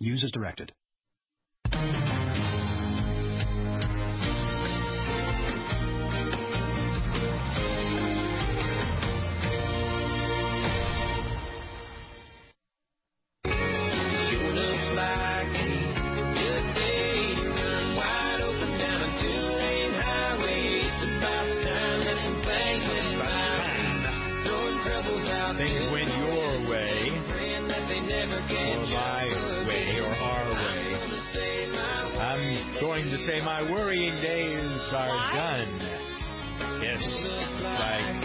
Use as directed. Things went your way, or my way, or our way. I'm going to say my worrying days are done. Yes, like...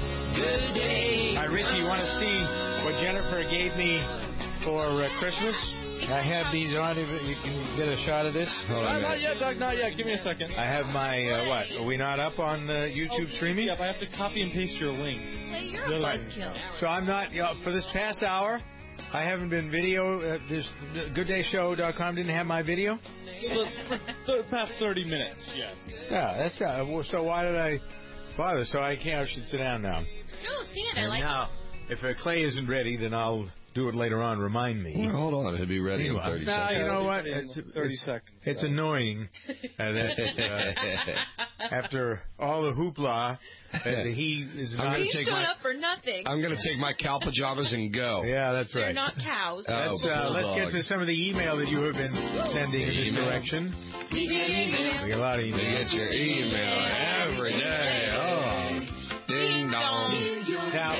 Hi, Richie, you want to see what Jennifer gave me for Christmas? I have these on. You can get a shot of this. Not yet, Doug. Not yet. Give me a second. I have my, what? Are we not up on YouTube streaming? Yep, I have to copy and paste your link. Hey, you're a buzzkill. So I'm not, for this past hour, I haven't been video. This GoodDayShow.com didn't have my video? For the past 30 minutes, yes. Yeah, that's so why did I bother? So I should sit down now. No, stand. I like now, if Clay isn't ready, then I'll do it later on. Remind me. Well, hold on. He'll be ready in 30 seconds. You know what? 30 seconds. It's annoying that after all the hoopla, he is not... He's showing up for nothing. I'm going to take my cow pajamas and go. Yeah, that's right. They're not cows. Let's get to some of the email that you have been sending in this direction. We get email. We get a lot of email. You get your email every day. Oh, ding dong. Now,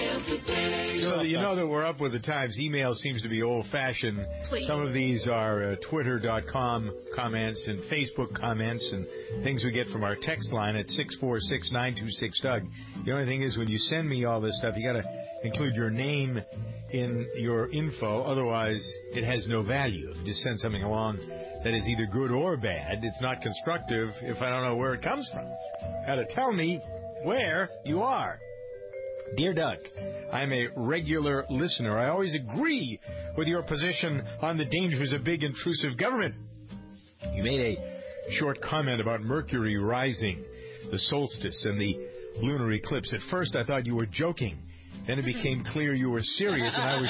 so you know that we're up with the times. Email seems to be old-fashioned. Please. Some of these are Twitter.com comments and Facebook comments and things we get from our text line at 646-926-DOUG. The only thing is when you send me all this stuff, you got to include your name in your info. Otherwise, it has no value. If you just send something along that is either good or bad, it's not constructive if I don't know where it comes from. You got to tell me where you are. Dear Doug, I'm a regular listener. I always agree with your position on the dangers of big intrusive government. You made a short comment about Mercury rising, the solstice, and the lunar eclipse. At first, I thought you were joking. Then it became clear you were serious, and I was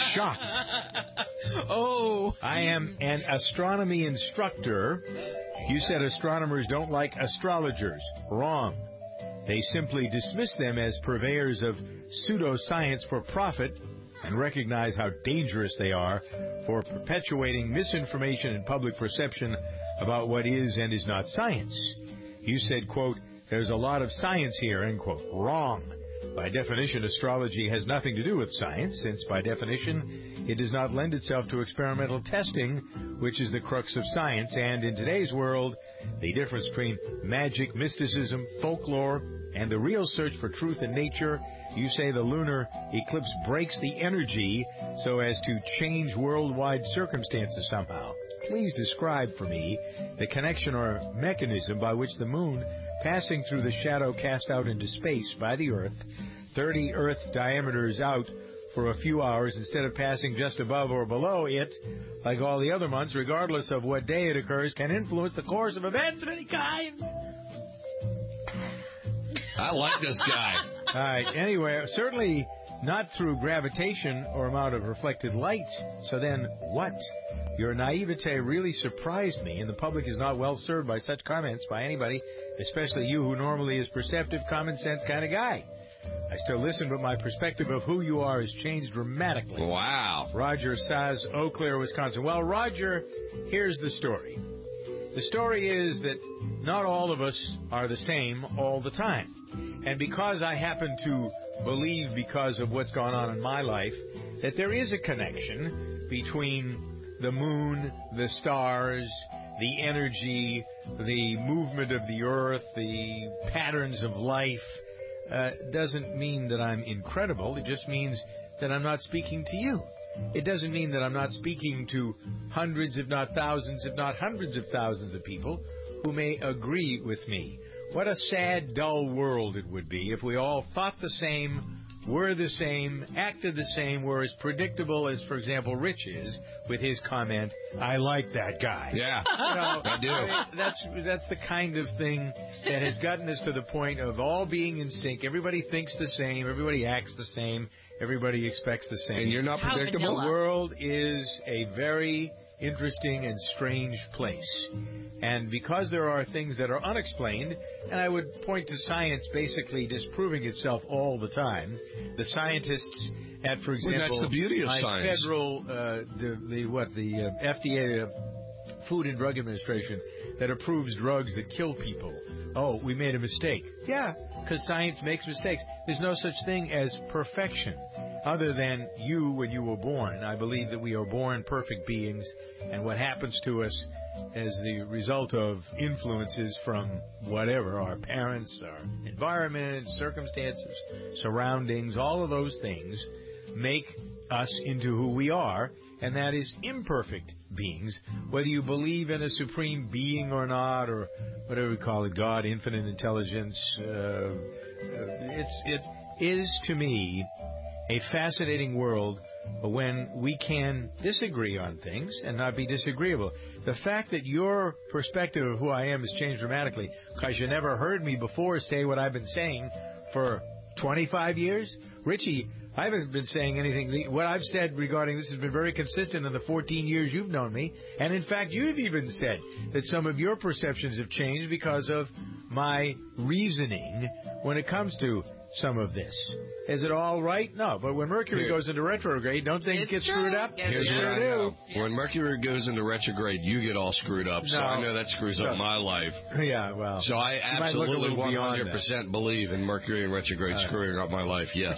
shocked. Oh. I am an astronomy instructor. You said astronomers don't like astrologers. Wrong. They simply dismiss them as purveyors of pseudoscience for profit and recognize how dangerous they are for perpetuating misinformation and public perception about what is and is not science. You said, quote, there's a lot of science here, end quote. Wrong. By definition, astrology has nothing to do with science, since by definition, it does not lend itself to experimental testing, which is the crux of science. And in today's world, the difference between magic, mysticism, folklore, and the real search for truth in nature, you say the lunar eclipse breaks the energy so as to change worldwide circumstances somehow. Please describe for me the connection or mechanism by which the moon, passing through the shadow cast out into space by the Earth, 30 Earth diameters out for a few hours instead of passing just above or below it, like all the other months, regardless of what day it occurs, can influence the course of events of any kind. I like this guy. All right. Anyway, certainly not through gravitation or amount of reflected light. So then what? Your naivete really surprised me, and the public is not well served by such comments by anybody, especially you who normally is perceptive, common sense kind of guy. I still listen, but my perspective of who you are has changed dramatically. Wow. Roger Saz, Eau Claire, Wisconsin. Well, Roger, here's the story. The story is that not all of us are the same all the time. And because I happen to believe, because of what's gone on in my life, that there is a connection between the moon, the stars, the energy, the movement of the earth, the patterns of life, doesn't mean that I'm incredible. It just means that I'm not speaking to you. It doesn't mean that I'm not speaking to hundreds, if not thousands, if not hundreds of thousands of people who may agree with me. What a sad, dull world it would be if we all thought the same, were the same, acted the same, were as predictable as, for example, Rich is with his comment, I like that guy. Yeah, I do. I mean, that's the kind of thing that has gotten us to the point of all being in sync. Everybody thinks the same. Everybody acts the same. Everybody expects the same. And you're not predictable? The world is a very interesting and strange place. And because there are things that are unexplained, and I would point to science basically disproving itself all the time, the scientists at, for example, that's the beauty of science. Federal, the FDA, Food and Drug Administration, that approves drugs that kill people. Oh, we made a mistake. Yeah, because science makes mistakes. There's no such thing as perfection, other than you when you were born. I believe that we are born perfect beings, and what happens to us as the result of influences from whatever, our parents, our environment, circumstances, surroundings, all of those things make us into who we are, and that is imperfect beings. Whether you believe in a supreme being or not, or whatever we call it, God, infinite intelligence, it is, to me, a fascinating world when we can disagree on things and not be disagreeable. The fact that your perspective of who I am has changed dramatically because you never heard me before say what I've been saying for 25 years. Richie, I haven't been saying anything. What I've said regarding this has been very consistent in the 14 years you've known me. And, in fact, you've even said that some of your perceptions have changed because of my reasoning when it comes to some of this. Is it all right? No. But when Mercury goes into retrograde, don't things get screwed up? Here's what I know. When Mercury goes into retrograde, you get all screwed up. So I know that screws up my life. Yeah, well. So I absolutely 100% believe in Mercury in retrograde screwing up my life. Yes.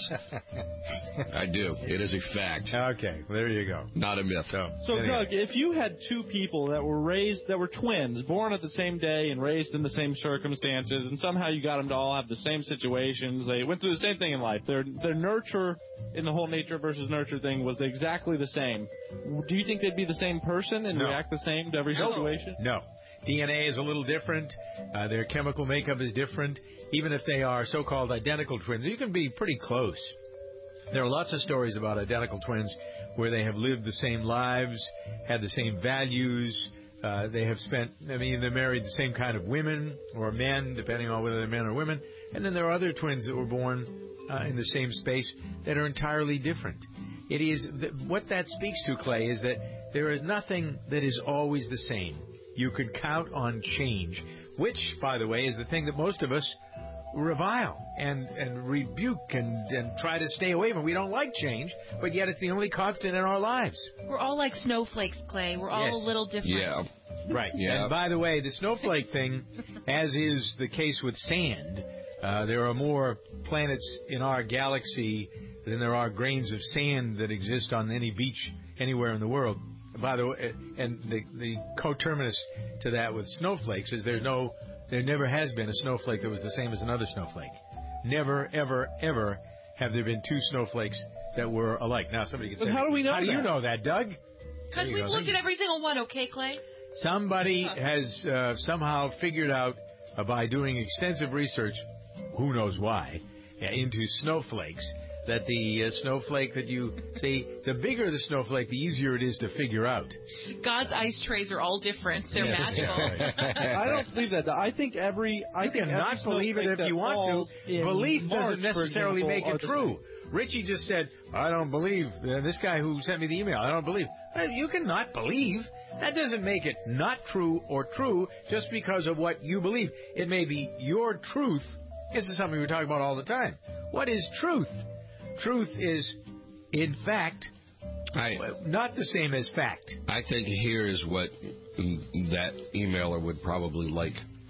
I do. It is a fact. Okay. There you go. Not a myth. So, Doug, if you had two people that were twins, born at the same day and raised in the same circumstances, and somehow you got them to all have the same situations, they went through the same thing in life. Their nurture in the whole nature versus nurture thing was exactly the same. Do you think they'd be the same person and react the same to every situation? No. DNA is a little different. Their chemical makeup is different. Even if they are so-called identical twins, you can be pretty close. There are lots of stories about identical twins where they have lived the same lives, had the same values. They're married the same kind of women or men, depending on whether they're men or women. And then there are other twins that were born in the same space that are entirely different. It is what that speaks to, Clay, is that there is nothing that is always the same. You could count on change, which, by the way, is the thing that most of us revile and rebuke and try to stay away from. We don't like change, but yet it's the only constant in our lives. We're all like snowflakes, Clay. We're all a little different. Yeah. Right. Yeah. And by the way, the snowflake thing, as is the case with sand, there are more planets in our galaxy than there are grains of sand that exist on any beach anywhere in the world. By the way, and the coterminus to that with snowflakes is there never has been a snowflake that was the same as another snowflake. Never, ever, ever have there been two snowflakes that were alike. Now, somebody could say, how do we know How do you know that, Doug? Because we've looked at every single one, okay, Clay? Somebody has somehow figured out by doing extensive research, who knows why, into snowflakes, that the snowflake that you see, the bigger the snowflake, the easier it is to figure out. God's ice trays are all different. They're magical. I don't believe that. I think You cannot believe it if you want to. Belief doesn't necessarily make it true. Richie just said, I don't believe. This guy who sent me the email, I don't believe. You cannot believe. That doesn't make it not true or true just because of what you believe. It may be your truth. This is something we talk about all the time. What is truth? Truth is, in fact, not the same as fact. I think here is what that emailer would probably like,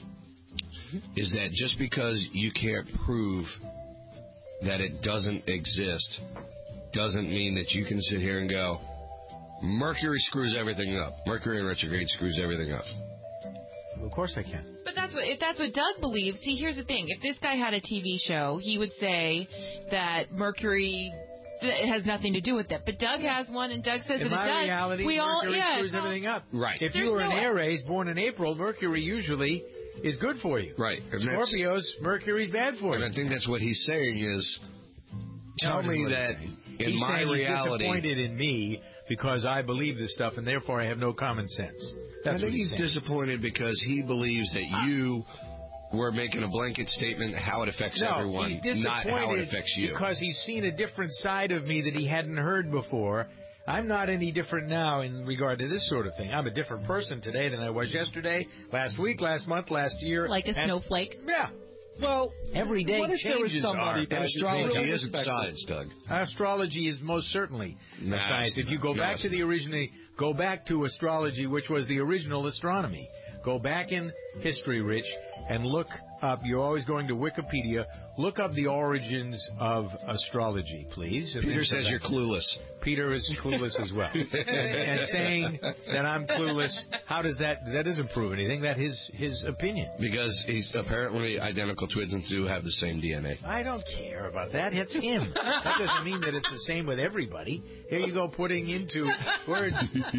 is that just because you can't prove that it doesn't exist doesn't mean that you can sit here and go, Mercury screws everything up. Mercury in retrograde screws everything up. Well, of course I can. But if that's what Doug believes, see, here's the thing. If this guy had a TV show, he would say that Mercury has nothing to do with it. But Doug has one, and Doug says that it does. In reality, Mercury screws everything up. Right. If you were an Aries born in April, Mercury usually is good for you. Right. And Scorpios, Mercury's bad for you. And I think that's what he's saying is, tell me that in my reality... He's disappointed in me because I believe this stuff, and therefore I have no common sense. I think he's disappointed because he believes that you were making a blanket statement how it affects everyone, he's not how it affects you. Because he's seen a different side of me that he hadn't heard before. I'm not any different now in regard to this sort of thing. I'm a different person today than I was yesterday, last week, last month, last year. Like a snowflake? Yeah. Well, every day what if there was changes somebody And astrology isn't science, Doug. Astrology is most certainly a science. If you go back to the original, go back to astrology, which was the original astronomy. Go back in history, Rich, and look up. You're always going to Wikipedia. Look up the origins of astrology, please. And Peter says you're clueless. Peter is clueless as well. and saying that I'm clueless, how does that doesn't prove anything. That's his opinion. Because he's apparently identical twins and do have the same DNA. I don't care about that. It's him. That doesn't mean that it's the same with everybody. Here you go putting into words.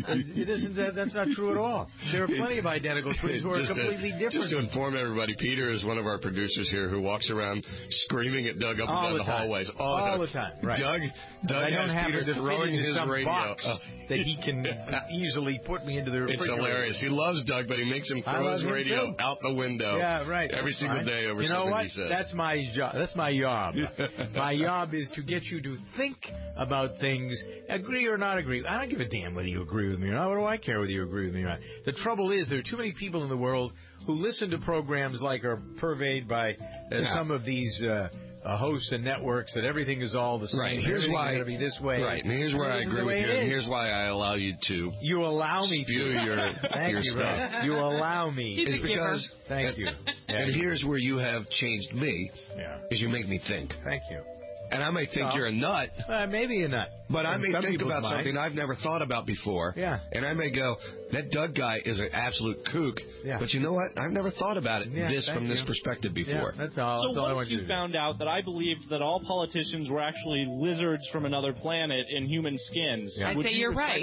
It isn't that's not true at all. There are plenty of identical twins who are completely different. Just to inform everybody, Peter is one of our producers here who walks around screaming at Doug up and down the hallways all the time. Right. Doug has Peter throwing his radio box that he can easily put me into the refrigerator. It's hilarious. He loves Doug, but he makes him throw his radio out the window. Yeah, right. Every single day over you know something what? he says. That's my job. That's my job. My job is to get you to think about things, agree or not agree. I don't give a damn whether you agree with me or not. What do I care whether you agree with me or not? The trouble is there are too many people in the world who listen to programs like are purveyed by some of these hosts and networks that everything is all the same. Right. Here's why it's going to be this way. Right. And here's where I agree with you. And here's why I allow you to. You allow me spew to. your stuff. Right. You allow me. It's because. Thank you. And here's where you have changed me. Yeah. Is you make me think. Thank you. And I may think you're a nut. Maybe a nut. But I may think about something I've never thought about before. Yeah. And I may go, that Doug guy is an absolute kook. Yeah. But you know what? I've never thought about it from this perspective before. Yeah, that's all. So that's all once you found out that I believed that all politicians were actually lizards from another planet in human skins, I'd say you're right.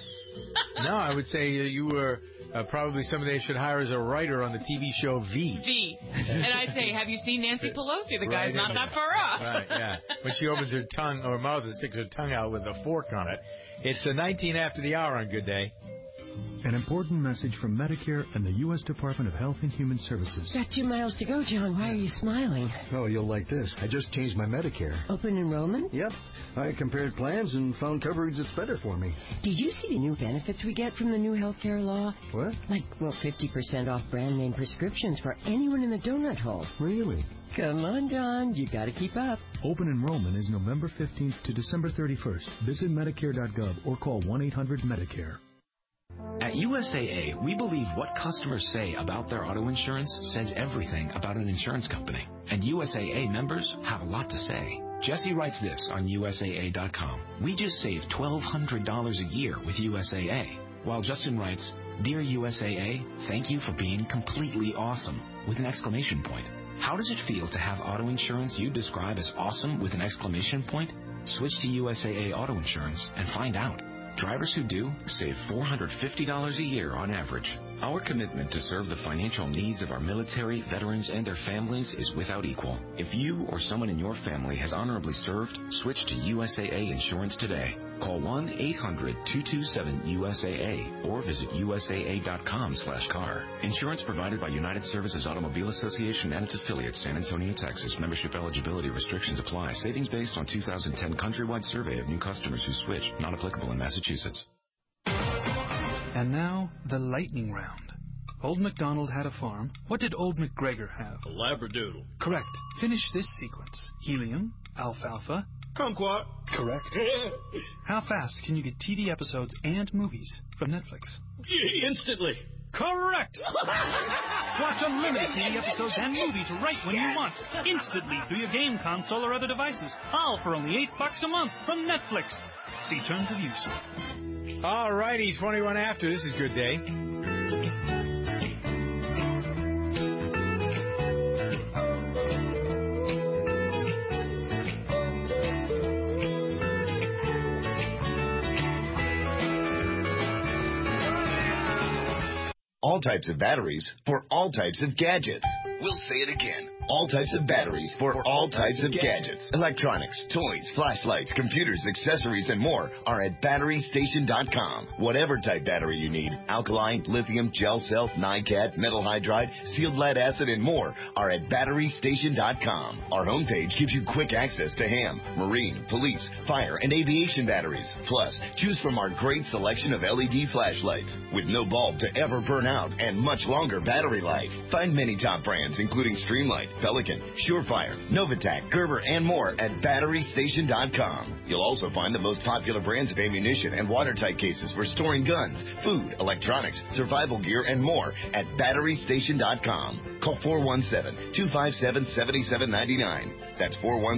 No, I would say you were probably somebody they should hire as a writer on the TV show V. V. And I'd say, have you seen Nancy Pelosi? The guy's not that far off. Right, yeah. When she opens her tongue or mouth and sticks her tongue out with a fork on it. It's 19 after the hour on Good Day. An important message from Medicare and the U.S. Department of Health and Human Services. Got 2 miles to go, John. Why are you smiling? Oh, you'll like this. I just changed my Medicare. Open enrollment? Yep. I compared plans and found coverage that's better for me. Did you see the new benefits we get from the new health care law? What? Like, 50% off brand name prescriptions for anyone in the donut hole. Really? Come on, John. You got to keep up. Open enrollment is November 15th to December 31st. Visit Medicare.gov or call 1-800-MEDICARE. At USAA, we believe what customers say about their auto insurance says everything about an insurance company. And USAA members have a lot to say. Jesse writes this on USAA.com. We just saved $1,200 a year with USAA. While Justin writes, Dear USAA, thank you for being completely awesome, with an exclamation point. How does it feel to have auto insurance you describe as awesome with an exclamation point? Switch to USAA Auto Insurance and find out. Drivers who do save $450 a year on average. Our commitment to serve the financial needs of our military, veterans, and their families is without equal. If you or someone in your family has honorably served, switch to USAA Insurance today. Call 1-800-227-USAA or visit USAA.com/car. Insurance provided by United Services Automobile Association and its affiliates, San Antonio, Texas. Membership eligibility restrictions apply. Savings based on 2010 countrywide survey of new customers who switch. Not applicable in Massachusetts. And now, the lightning round. Old MacDonald had a farm. What did Old MacGregor have? A Labradoodle. Correct. Finish this sequence. Helium, alfalfa. Kumquat. Correct. How fast can you get TV episodes and movies from Netflix? Instantly. Correct! Watch unlimited TV episodes and movies right when you want. Instantly through your game console or other devices. All for only $8 a month from Netflix. See terms of use. All righty, 21 after. This is Good Day. All types of batteries for all types of gadgets. We'll say it again. All types of batteries for all types of gadgets. Electronics, toys, flashlights, computers, accessories, and more are at BatteryStation.com. Whatever type battery you need, alkaline, lithium, gel cell, NiCad, metal hydride, sealed lead acid, and more are at BatteryStation.com. Our homepage gives you quick access to ham, marine, police, fire, and aviation batteries. Plus, choose from our great selection of LED flashlights with no bulb to ever burn out and much longer battery life. Find many top brands including Streamlight, Pelican, Surefire, Novitec, Gerber, and more at BatteryStation.com. You'll also find the most popular brands of ammunition and watertight cases for storing guns, food, electronics, survival gear, and more at BatteryStation.com. Call 417-257-7799. That's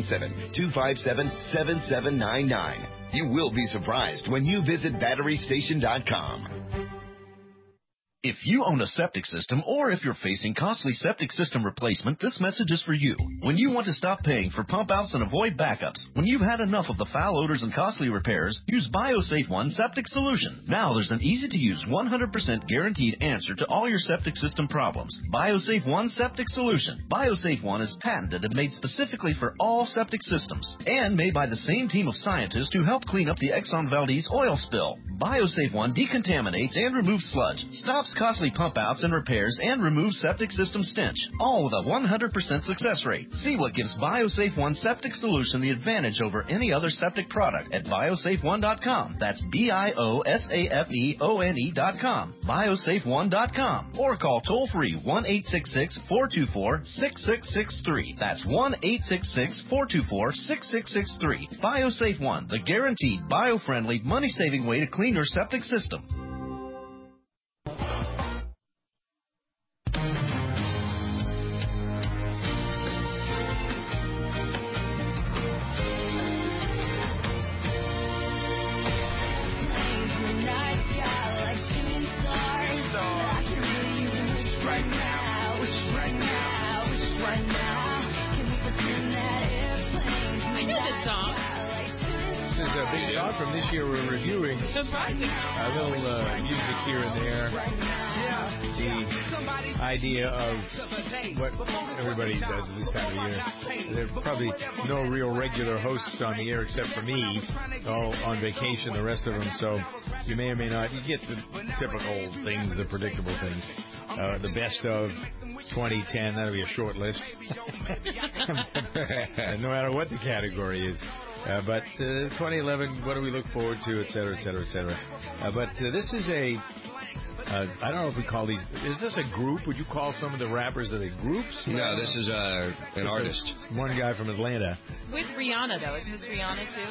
417-257-7799. You will be surprised when you visit BatteryStation.com. If you own a septic system or if you're facing costly septic system replacement, this message is for you. When you want to stop paying for pump outs and avoid backups, when you've had enough of the foul odors and costly repairs, use BioSafe One Septic Solution. Now there's an easy-to-use 100% guaranteed answer to all your septic system problems. BioSafe One Septic Solution. BioSafe One is patented and made specifically for all septic systems and made by the same team of scientists who helped clean up the Exxon Valdez oil spill. BioSafe One decontaminates and removes sludge, stops costly pump outs and repairs, and removes septic system stench, all with a 100% success rate. See what gives BioSafe One Septic Solution the advantage over any other septic product at biosafeone.com. That's BIOSAFEONE.com. biosafeone.com. Or call toll-free 1-866-424-6663. That's 1-866-424-6663. BioSafe One, the guaranteed bio-friendly, money-saving way to clean your septic system. From this year, we're reviewing a little music here and there. The idea of what everybody does at this time of year. There are probably no real regular hosts on the air except for me, all on vacation, the rest of them. So you may or may not. You get the typical things, the predictable things. The best of 2010, that'll be a short list. No matter what the category is. But 2011, what do we look forward to, et cetera, et cetera, et cetera. But this is I don't know if we call these, is this a group? Would you call some of the rappers, are they groups? No, this is an artist. One guy from Atlanta. With Rihanna, though. Isn't this Rihanna, too?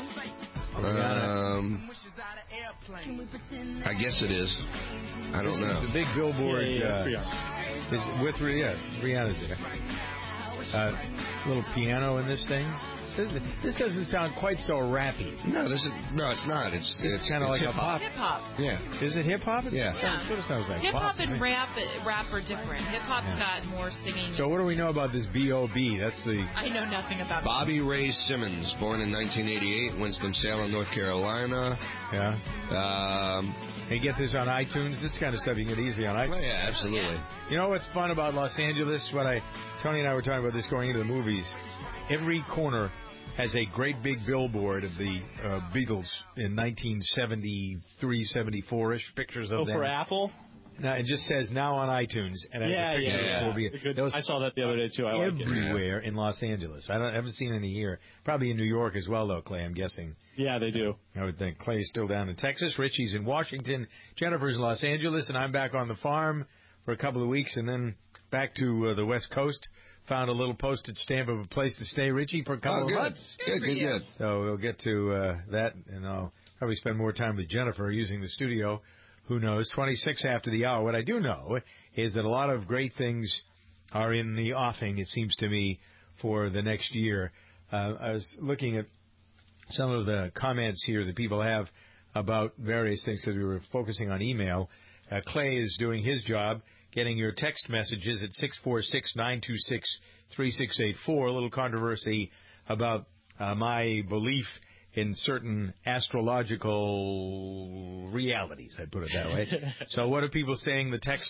I guess it is. I don't know. The big billboard. Rihanna. Rihanna's there. Little piano in this thing. This doesn't sound quite so rappy. No, it's not. It's kind of like hip-hop. Hip-hop. Yeah. Is it hip-hop? Yeah. That's what it sounds like. Hip-hop and rap are different. Hip-hop's got more singing. So what do we know about this B.O.B.? That's the... I know nothing about it. Bobby Ray Simmons, born in 1988, Winston-Salem, North Carolina. Yeah. Hey, get this on iTunes. This kind of stuff you can get easily on iTunes. Oh, yeah, absolutely. You know what's fun about Los Angeles? Tony and I were talking about this going into the movies. Every corner has a great big billboard of the Beatles in 1973, 74-ish, pictures of them. For Apple? No, it just says now on iTunes, and has a picture of I saw that the other day, too. I everywhere in Los Angeles. I haven't seen any here. Probably in New York as well, though, Clay, I'm guessing. Yeah, they do. I would think. Clay's still down in Texas. Richie's in Washington. Jennifer's in Los Angeles, and I'm back on the farm for a couple of weeks, and then back to the West Coast. Found a little postage stamp of a place to stay, Richie, for a couple of months. Good. So we'll get to that, and I'll probably spend more time with Jennifer using the studio. Who knows? 26 after the hour. What I do know is that a lot of great things are in the offing, it seems to me, for the next year. I was looking at some of the comments here that people have about various things because we were focusing on email. Clay is doing his job, getting your text messages at 646-926-3684. A little controversy about my belief in certain astrological realities, I'd put it that way. So what are people saying? The text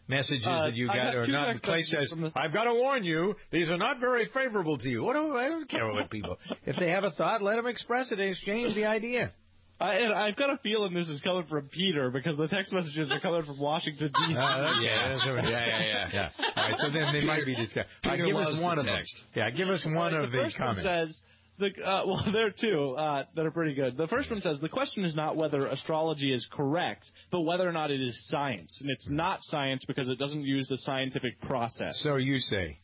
messages that you got or not. Clay says, I've got to warn you, these are not very favorable to you. I don't care what people. If they have a thought, let them express it and exchange the idea. I've got a feeling this is coming from Peter because the text messages are coming from Washington, D.C. Yeah. All right, so then they might be discussed. Give us one of them. Yeah, give us one of the comments. Says, well, there are two that are pretty good. The first one says, the question is not whether astrology is correct, but whether or not it is science. And it's not science because it doesn't use the scientific process. So you say.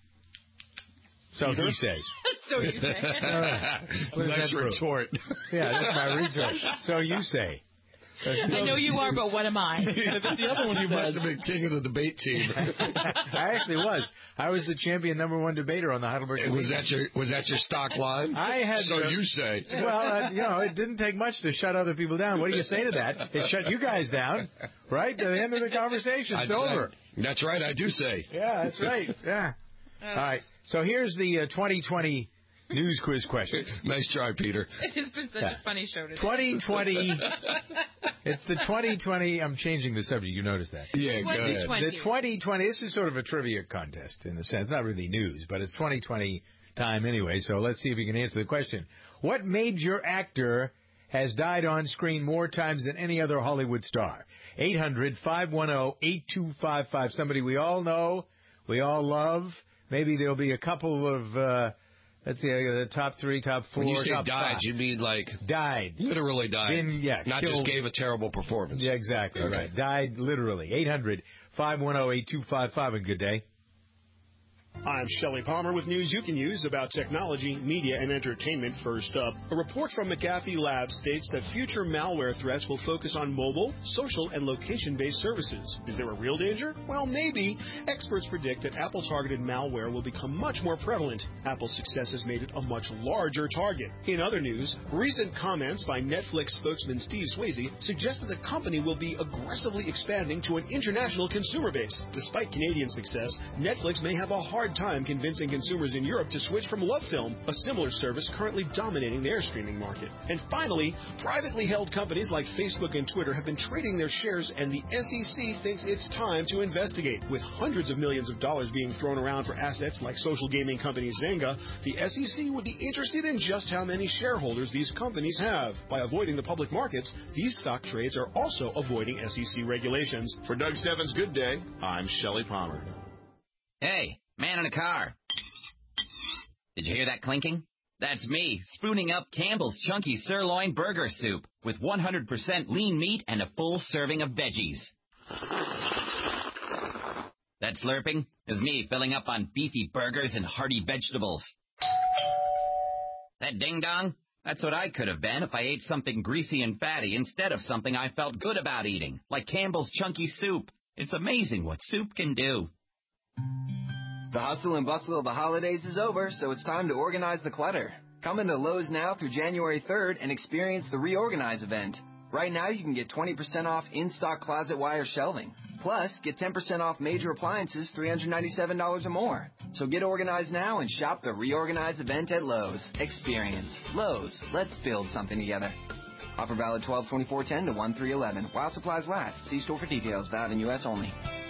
So he says. So you say. Nice retort. Yeah, that's my retort. So you say. I know you are, but what am I? The other one you must have been king of the debate team. I actually was. I was the champion #1 debater on the Heidelberg. Was that your stock line? I had. So you say. Well, it didn't take much to shut other people down. What do you say to that? It shut you guys down, right? At the end of the conversation, it's over. That's right. I do say. Yeah, that's right. Yeah. All right. So here's the 2020 news quiz question. Nice try, Peter. It's been such a funny show today. 2020. It's the 2020. I'm changing the subject. You noticed that? Yeah, go ahead. The 2020. This is sort of a trivia contest in a sense. Not really news, but it's 2020 time anyway. So let's see if you can answer the question. What major actor has died on screen more times than any other Hollywood star? 800-510-8255. Somebody we all know, we all love. Maybe there'll be a couple of, let's see, the top 3, top 4, when you say top died, 5. you mean like... Died. Literally died. Not killed. just gave a terrible performance. Yeah, exactly. Okay. Right. Died literally. 800-510-8255. And good day. I'm Shelley Palmer with news you can use about technology, media, and entertainment. First up, a report from McAfee Labs states that future malware threats will focus on mobile, social, and location-based services. Is there a real danger? Well, maybe. Experts predict that Apple-targeted malware will become much more prevalent. Apple's success has made it a much larger target. In other news, recent comments by Netflix spokesman Steve Swayze suggest that the company will be aggressively expanding to an international consumer base. Despite Canadian success, Netflix may have a hard time convincing consumers in Europe to switch from LoveFilm, a similar service currently dominating their streaming market. And finally, privately held companies like Facebook and Twitter have been trading their shares, and the SEC thinks it's time to investigate. With hundreds of millions of dollars being thrown around for assets like social gaming company Zynga, the SEC would be interested in just how many shareholders these companies have. By avoiding the public markets, these stock trades are also avoiding SEC regulations. For Doug Steffens' Good Day, I'm Shelley Palmer. Hey, man in a car. Did you hear that clinking? That's me, spooning up Campbell's Chunky Sirloin Burger Soup with 100% lean meat and a full serving of veggies. That slurping is me filling up on beefy burgers and hearty vegetables. That ding-dong, that's what I could have been if I ate something greasy and fatty instead of something I felt good about eating, like Campbell's Chunky Soup. It's amazing what soup can do. The hustle and bustle of the holidays is over, so it's time to organize the clutter. Come into Lowe's now through January 3rd and experience the Reorganize event. Right now, you can get 20% off in-stock closet wire shelving. Plus, get 10% off major appliances, $397 or more. So get organized now and shop the Reorganize event at Lowe's. Experience. Lowe's. Let's build something together. Offer valid 12/24/10 to 1/3/11. While supplies last. See store for details. Valid in U.S. only.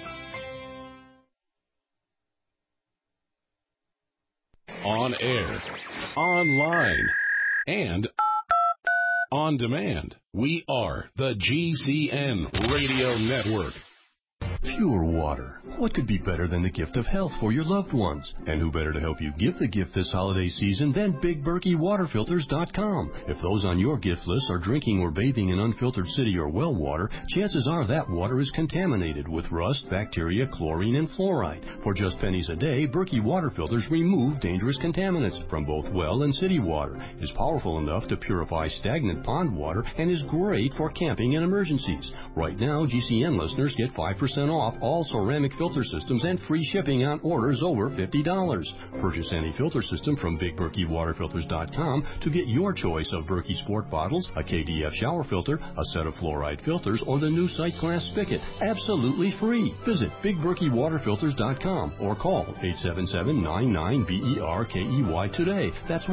On air, online, and on demand. We are the GCN Radio Network. Pure water. What could be better than the gift of health for your loved ones? And who better to help you give the gift this holiday season than BigBerkeyWaterFilters.com? If those on your gift list are drinking or bathing in unfiltered city or well water, chances are that water is contaminated with rust, bacteria, chlorine, and fluoride. For just pennies a day, Berkey Water Filters remove dangerous contaminants from both well and city water, is powerful enough to purify stagnant pond water, and is great for camping and emergencies. Right now, GCN listeners get 5% off all ceramic filter systems and free shipping on orders over $50. Purchase any filter system from BigBerkeyWaterFilters.com to get your choice of Berkey Sport bottles, a KDF shower filter, a set of fluoride filters, or the new Sight Glass spigot. Absolutely free. Visit BigBerkeyWaterFilters.com or call 877-99-BERKEY today. That's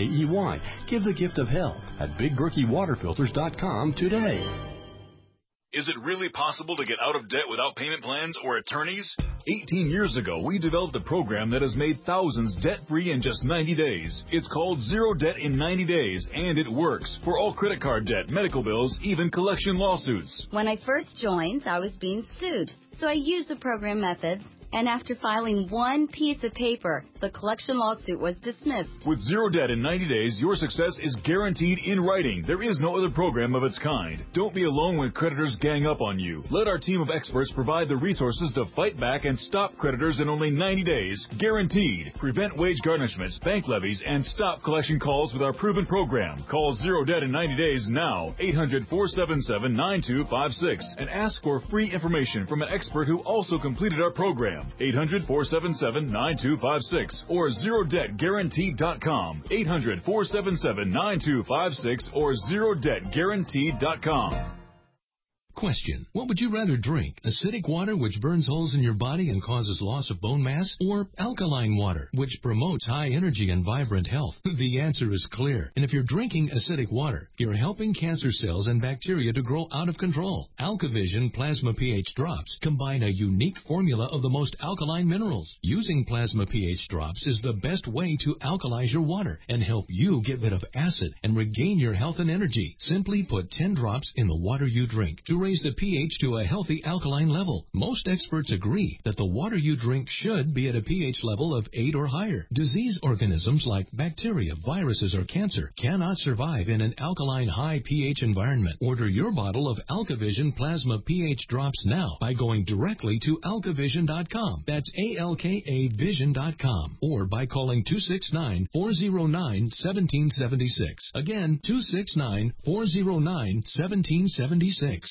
1-877-99-BERKEY. Give the gift of health at BigBerkeyWaterFilters.com today. Is it really possible to get out of debt without payment plans or attorneys? 18 years ago, we developed a program that has made thousands debt-free in just 90 days. It's called Zero Debt in 90 Days, and it works for all credit card debt, medical bills, even collection lawsuits. When I first joined, I was being sued, so I used the program methods. And after filing one piece of paper, the collection lawsuit was dismissed. With Zero Debt in 90 days, your success is guaranteed in writing. There is no other program of its kind. Don't be alone when creditors gang up on you. Let our team of experts provide the resources to fight back and stop creditors in only 90 days. Guaranteed. Prevent wage garnishments, bank levies, and stop collection calls with our proven program. Call Zero Debt in 90 days now. 800-477-9256. And ask for free information from an expert who also completed our program. 800-477-9256 or ZeroDebtGuaranteed.com. 800-477-9256 or ZeroDebtGuaranteed.com. Question. What would you rather drink? Acidic water, which burns holes in your body and causes loss of bone mass? Or alkaline water, which promotes high energy and vibrant health? The answer is clear. And if you're drinking acidic water, you're helping cancer cells and bacteria to grow out of control. AlkaVision Plasma pH Drops combine a unique formula of the most alkaline minerals. Using Plasma pH Drops is the best way to alkalize your water and help you get rid of acid and regain your health and energy. Simply put 10 drops in the water you drink to raise the pH to a healthy alkaline level. Most experts agree that the water you drink should be at a pH level of 8 or higher. Disease organisms like bacteria, viruses, or cancer cannot survive in an alkaline high pH environment. Order your bottle of AlkaVision Plasma pH Drops now by going directly to alkavision.com. That's ALKAvision.com. Or by calling 269-409-1776. Again, 269-409-1776.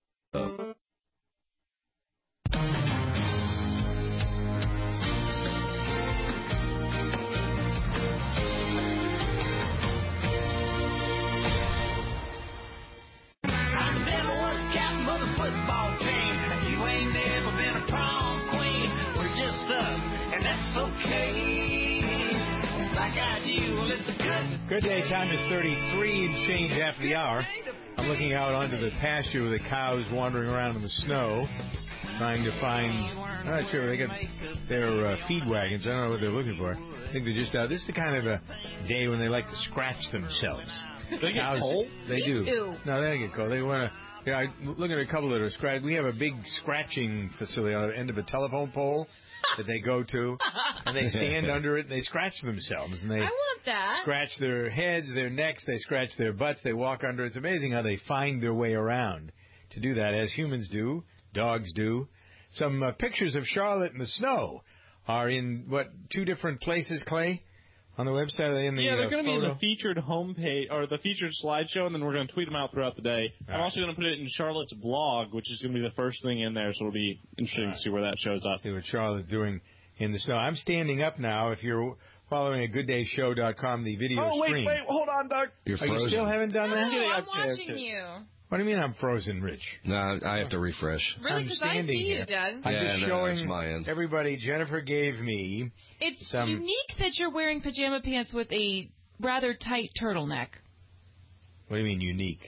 Good day, time is 33 and change after the hour. I'm looking out onto the pasture with the cows wandering around in the snow, trying to find, I'm not sure, they got their feed wagons. I don't know what they're looking for. I think they're just out. This is the kind of a day when they like to scratch themselves. They get cold? They do. No, they don't get cold. They want to. Yeah, I look at a couple that are scratched. We have a big scratching facility on the end of a telephone pole that they go to, and they stand under it and they scratch themselves. And they I want that. Scratch their heads, their necks, they scratch their butts, they walk under. It's amazing how they find their way around to do that, as humans do, dogs do. Some pictures of Charlotte in the snow are in, what, 2 different places, Clay? On the website? Are they in the they're going to be in photo? the featured homepage, or the featured slideshow, and then we're going to tweet them out throughout the day. I'm also going to put it in Charlotte's blog, which is going to be the first thing in there, so it'll be interesting to see where that shows up. See what Charlotte's doing in the snow. I'm standing up now. If you're following at GoodDayShow.com, the video stream. Wait, hold on, Doug. You're frozen. You still haven't done that? I'm watching you. What do you mean I'm frozen, Rich? No, I have to refresh. Really? Because I see you, Doug. I'm just showing everybody. Jennifer gave me. It's unique that you're wearing pajama pants with a rather tight turtleneck. What do you mean unique?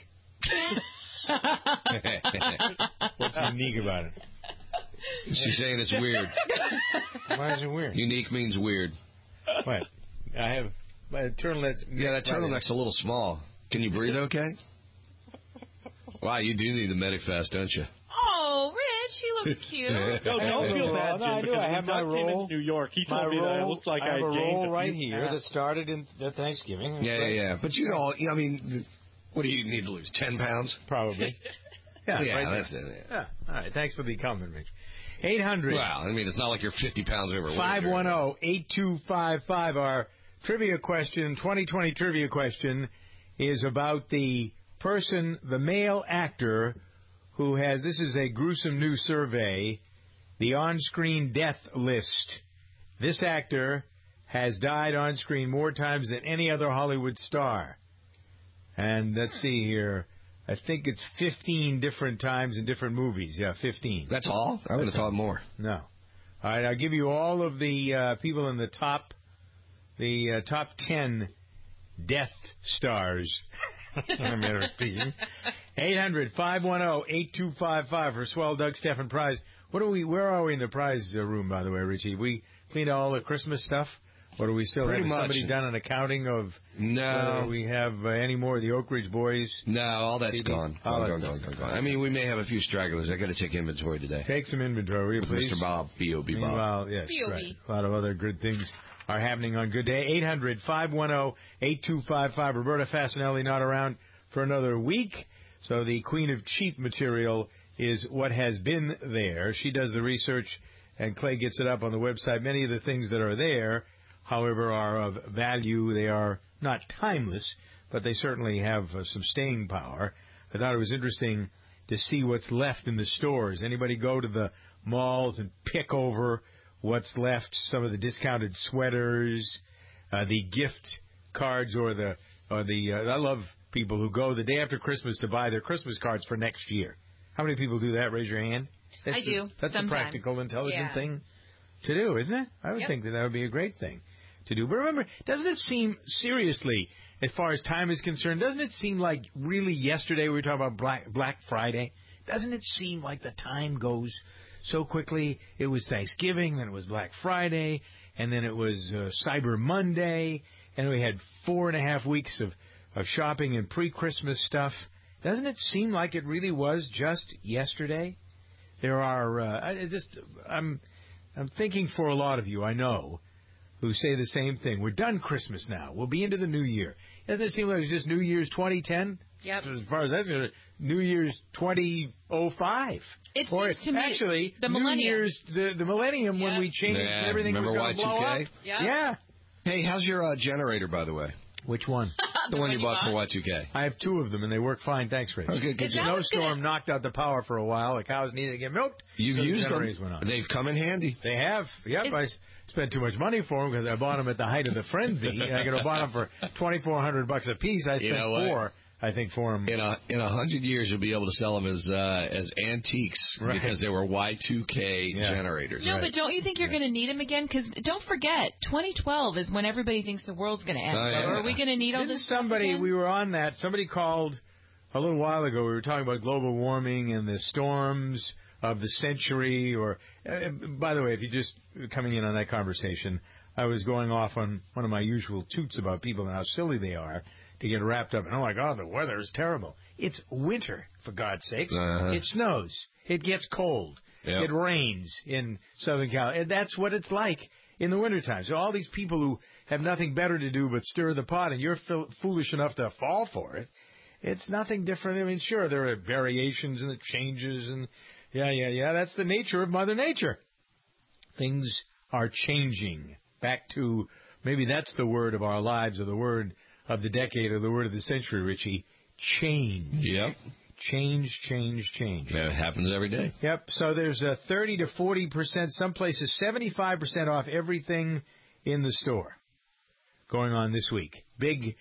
What's unique about it? She's saying it's weird. Why is it weird? Unique means weird. What? I have turtleneck. Yeah, that turtleneck's a little small. Can you breathe okay? Wow, you do need the Medifast, don't you? Oh, Rich, he looks cute. No, don't feel bad, Jim, I do. I have my roll. New York. He told me that it looks like I have a gained roll right few here that started in Thanksgiving. Yeah. But you know, I mean, what do you need to lose? 10 pounds? Probably. Yeah, that's it. Yeah. All right. Thanks for the comment, Rich. 800. Well, I mean, it's not like you're 50 pounds overweight. 510-8255. Our trivia question, 2020 trivia question, is about the person, the male actor who has, this is a gruesome new survey, the on-screen death list. This actor has died on screen more times than any other Hollywood star. And let's see here. I think it's 15 different times in different movies. Yeah, 15. That's all? I would have thought more. No. All right, I'll give you all of the people in the top 10 death stars. 800-510-8255 for Swell, Doug, Stephen Prize. Where are we in the prize room, by the way, Richie? We cleaned all the Christmas stuff? Or do we still have somebody done an accounting of whether we have any more of the Oak Ridge Boys? No, all that's gone. Gone. I mean, we may have a few stragglers. I got to take inventory today. Take some inventory, will you please? Mr. Bob, B.O.B. Bob. Meanwhile, yes, B.O.B. right. A lot of other good things are happening on Good Day. 800-510-8255. Roberta Fasinelli not around for another week, so the queen of cheap material is what has been there. She does the research, and Clay gets it up on the website. Many of the things that are there, however, are of value. They are not timeless, but they certainly have some staying power. I thought it was interesting to see what's left in the stores. Anybody go to the malls and pick over what's left? Some of the discounted sweaters, the gift cards, or the I love people who go the day after Christmas to buy their Christmas cards for next year. How many people do that? Raise your hand. I do. That's sometimes. a practical, intelligent thing to do, isn't it? I would think that would be a great thing to do. But remember, doesn't it seem, seriously, as far as time is concerned, doesn't it seem like really yesterday we were talking about Black Friday? Doesn't it seem like the time goes so quickly? It was Thanksgiving, then it was Black Friday, and then it was Cyber Monday, and we had 4.5 weeks of shopping and pre-Christmas stuff. Doesn't it seem like it really was just yesterday? There are, I'm thinking for a lot of you, I know, who say the same thing. We're done Christmas now. We'll be into the new year. Doesn't it seem like it's just New Year's 2010? Yep. As far as that's concerned, New Year's 2005. It seems to me actually, the New millennium. Year's, the millennium when we changed everything was going to blow up. Yeah. Hey, how's your generator, by the way? Which one? The one you bought for Y2K. I have 2 of them, and they work fine. Thanks, Ray. Okay, good. The snowstorm knocked out the power for a while. The cows needed to get milked. You've used them. Went on. They've come in handy. They have. Yep. I spent too much money for them because I bought them at the height of the frenzy. I could have bought them for $2,400 a piece. I spent $4. I think for them. In 100 years, you'll be able to sell them as antiques because they were Y2K generators. No, but don't you think you're going to need them again? Because don't forget, 2012 is when everybody thinks the world's going to end. So are we going to need all this stuff again? We were on that. Somebody called a little while ago. We were talking about global warming and the storms of the century. Or, by the way, if you're just coming in on that conversation, I was going off on one of my usual toots about people and how silly they are to get wrapped up in, oh, my God, the weather is terrible. It's winter, for God's sake. It snows. It gets cold. Yep. It rains in Southern California. And that's what it's like in the wintertime. So all these people who have nothing better to do but stir the pot, and you're foolish enough to fall for it, it's nothing different. I mean, sure, there are variations and the changes, and that's the nature of Mother Nature. Things are changing. Back to, maybe that's the word of our lives, or the word of the decade, or the word of the century, Richie. Change. Yep. Change. That happens every day. Yep. So there's a 30 to 40%, some places 75% off everything in the store going on this week. Big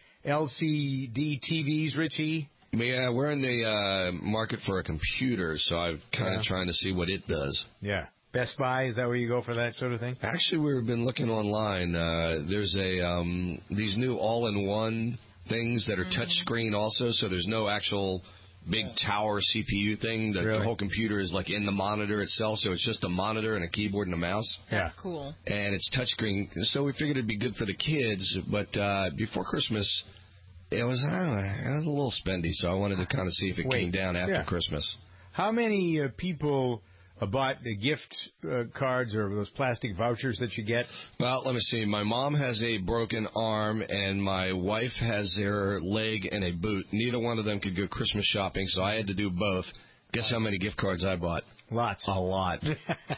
LCD TVs, Richie. Yeah, we're in the market for a computer, so I'm kind of trying to see what it does. Yeah. Best Buy, is that where you go for that sort of thing? Actually, we've been looking online. There's these new all-in-one things that are touch screen also, so there's no actual big tower CPU thing. The whole computer is like in the monitor itself, so it's just a monitor and a keyboard and a mouse. That's cool. And it's touch screen, so we figured it'd be good for the kids, but before Christmas, it was a little spendy, so I wanted to kind of see if it came down after Christmas. How many people bought the gift cards or those plastic vouchers that you get? Well, let me see. My mom has a broken arm, and my wife has her leg and a boot. Neither one of them could go Christmas shopping, so I had to do both. Guess how many gift cards I bought? Lots. A lot. Do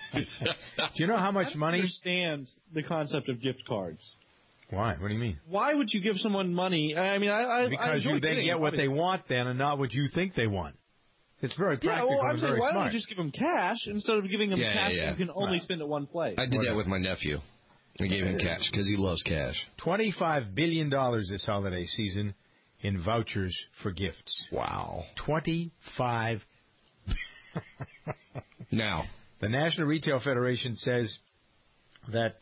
you know how much money? I understand the concept of gift cards. Why? What do you mean? Why would you give someone money? I mean, because they get what they want then, and not what you think they want. It's very practical. Yeah, well, I'm and saying, very why smart. don't you just give them cash instead of giving them cash that you can only spend at one place? I did that with my nephew. I gave him cash because he loves cash. $25 billion this holiday season in vouchers for gifts. Wow. 25. Now, the National Retail Federation says that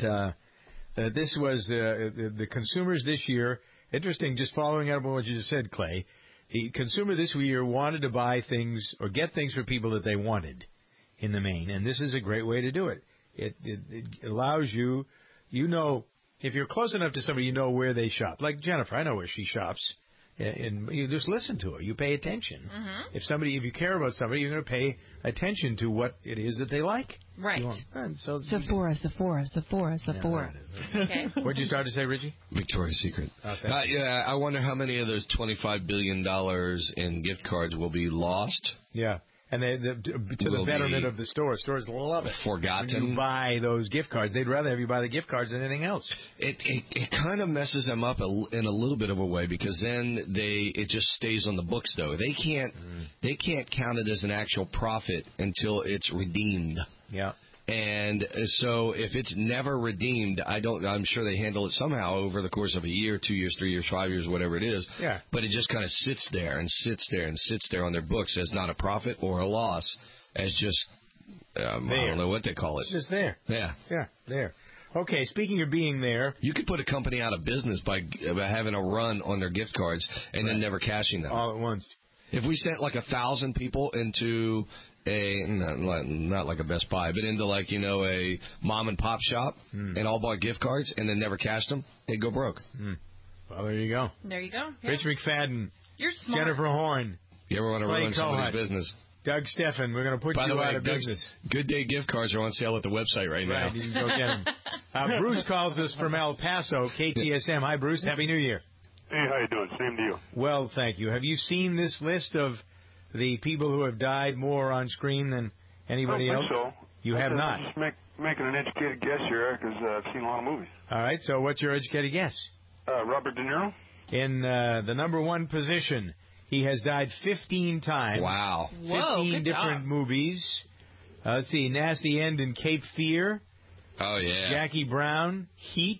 this was the consumers this year. Interesting, just following up on what you just said, Clay. the consumer this year wanted to buy things or get things for people that they wanted in the main, and this is a great way to do it. It allows you, if you're close enough to somebody, you know where they shop. Like Jennifer, I know where she shops, and you just listen to her. You pay attention. Mm-hmm. If you care about somebody, you're going to pay attention to what it is that they like. Right. So Sephora. Okay. What'd you start to say, Richie? Victoria's Secret. Yeah, I wonder how many of those $25 billion in gift cards will be lost. Yeah. And to the betterment of the store. Stores love it. Forgotten. When you buy those gift cards. They'd rather have you buy the gift cards than anything else. It kind of messes them up in a little bit of a way, because then it just stays on the books, though. They can't count it as an actual profit until it's redeemed. Yeah. And so if it's never redeemed, I'm sure they handle it somehow over the course of a year, 2 years, 3 years, 5 years, whatever it is. Yeah. But it just kind of sits there and sits there and sits there on their books as not a profit or a loss, as just, I don't know what they call it. It's just there. Yeah. Yeah, there. Okay, speaking of being there. You could put a company out of business by having a run on their gift cards and then never cashing them. All at once. If we sent like 1,000 people into not like a Best Buy, but into a mom and pop shop and all bought gift cards and then never cashed them, they'd go broke. Well, there you go. There you go. Yeah. Rich McFadden. You're smart. Jennifer Horn. You ever want to ruin somebody's business? Doug Steffen, we're going to put By you the way, out of business. Good Day gift cards are on sale at the website right now. Right, you can go get them. Bruce calls us from El Paso, KTSM. Hi, Bruce. Happy New Year. Hey, how you doing? Same to you. Well, thank you. Have you seen this list of the people who have died more on screen than anybody else? I don't think so. You have not. I'm just making an educated guess here because I've seen a lot of movies. All right, so what's your educated guess? Robert De Niro. In the number one position, he has died 15 times. Wow. 15 different movies. Let's see, Nasty End in Cape Fear. Oh, yeah. Jackie Brown, Heat.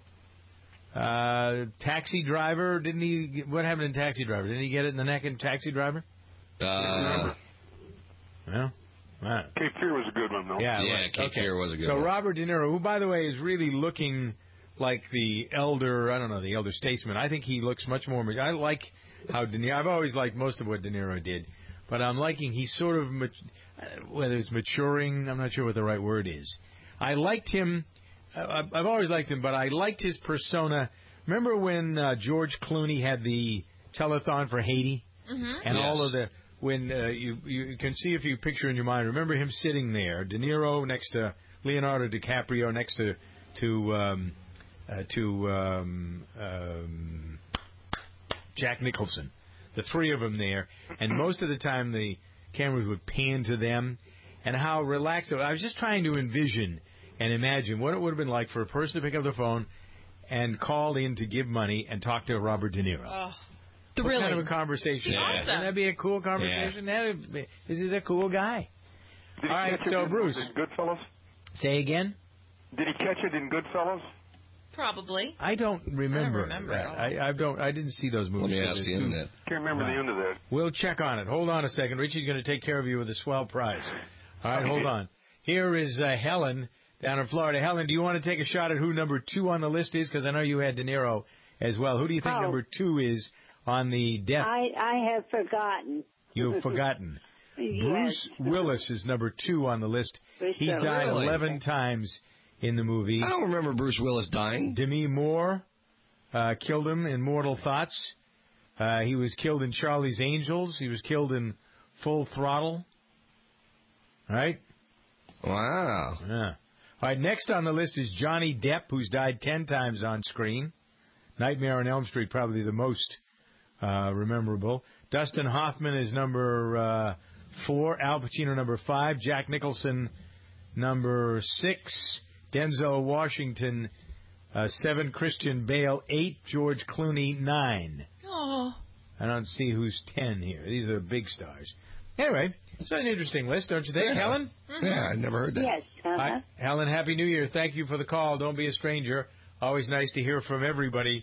Taxi Driver. What happened in Taxi Driver? Didn't he get it in the neck in Taxi Driver? Well, right. Cape Fear was a good one, though. Yeah, Cape Fear was a good one. So Robert De Niro, who, by the way, is really looking like the elder statesman. I think he looks much more. I like how De Niro. I've always liked most of what De Niro did, but I'm liking he's sort of whether it's maturing. I'm not sure what the right word is. I liked him. I've always liked him, but I liked his persona. Remember when George Clooney had the telethon for Haiti? Mm-hmm. And all of when you can see if you picture in your mind, remember him sitting there, De Niro next to Leonardo DiCaprio, next to Jack Nicholson, the three of them there, and most of the time the cameras would pan to them, and how relaxed. I was just trying to envision and imagine what it would have been like for a person to pick up the phone and call in to give money and talk to Robert De Niro. Oh. What kind of a conversation? Yeah. Awesome. Wouldn't that be a cool conversation? Yeah. Is he a cool guy? Did all right, so Bruce. In Goodfellas? Say again? Did he catch it in Goodfellas? Probably. I don't remember. I don't remember that. I didn't see those movies. Let me ask the internet. Can't remember the end of that. We'll check on it. Hold on a second. Richie's going to take care of you with a swell prize. All right, hold on. Here is Helen down in Florida. Helen, do you want to take a shot at who number 2 on the list is? Because I know you had De Niro as well. Who do you think number 2 is on the death? I have forgotten. You've forgotten. Yes. Bruce Willis is number 2 on the list. He's died 11 times in the movie. I don't remember Bruce Willis dying. Demi Moore killed him in Mortal Thoughts. He was killed in Charlie's Angels. He was killed in Full Throttle. Right? Wow. Yeah. All right, next on the list is Johnny Depp, who's died 10 times on screen. Nightmare on Elm Street, probably the most memorable. Dustin Hoffman is number 4. Al Pacino, number 5. Jack Nicholson, number 6. Denzel Washington, 7. Christian Bale, 8. George Clooney, 9. Oh. I don't see who's 10 here. These are the big stars. Anyway, it's an interesting list, don't you think, Helen? Mm-hmm. Yeah, I never heard that. Yes. Hi, Helen, Happy New Year. Thank you for the call. Don't be a stranger. Always nice to hear from everybody.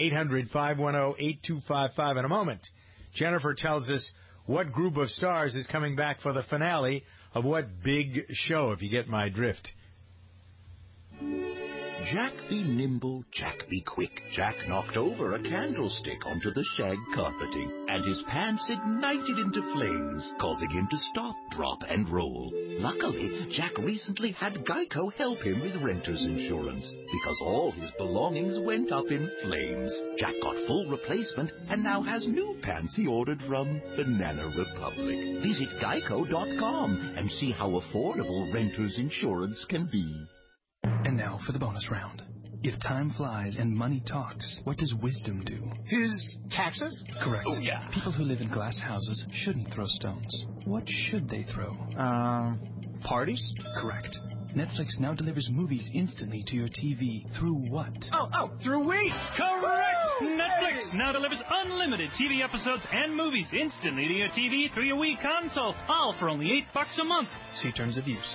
800-510-8255. In a moment, Jennifer tells us what group of stars is coming back for the finale of what big show, if you get my drift. Jack be nimble, Jack be quick. Jack knocked over a candlestick onto the shag carpeting, and his pants ignited into flames, causing him to stop, drop, and roll. Luckily, Jack recently had Geico help him with renter's insurance, because all his belongings went up in flames. Jack got full replacement and now has new pants he ordered from Banana Republic. Visit Geico.com and see how affordable renter's insurance can be. And now for the bonus round. If time flies and money talks, what does wisdom do? His taxes? Correct. Oh, yeah. People who live in glass houses shouldn't throw stones. What should they throw? Parties? Correct. Netflix now delivers movies instantly to your TV. Through what? Through Wii! Correct! Netflix now delivers unlimited TV episodes and movies instantly to your TV through your Wii console, all for only $8 a month. See terms of use.